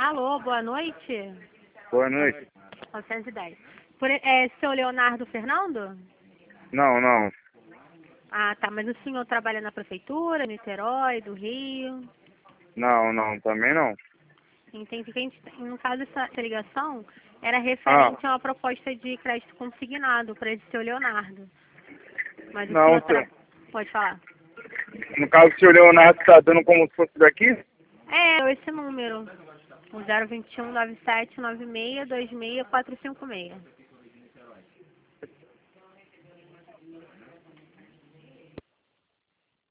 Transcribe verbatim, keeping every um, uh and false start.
Alô, boa noite. Boa noite. novecentos e dez. Por, é seu Leonardo Fernando? Não, não. Ah, tá. Mas o senhor trabalha na prefeitura, Niterói, do Rio? Não, não, também não. Entendi que a gente, tem- no caso, essa, essa ligação era Ah, referente a uma proposta de crédito consignado para esse seu Leonardo. Mas o não, senhor tra... senhor. Pode falar. No caso, o senhor Leonardo está dando como se fosse daqui? É, esse número. O zero vinte e um, nove sete nove seis dois seis quatro cinco seis.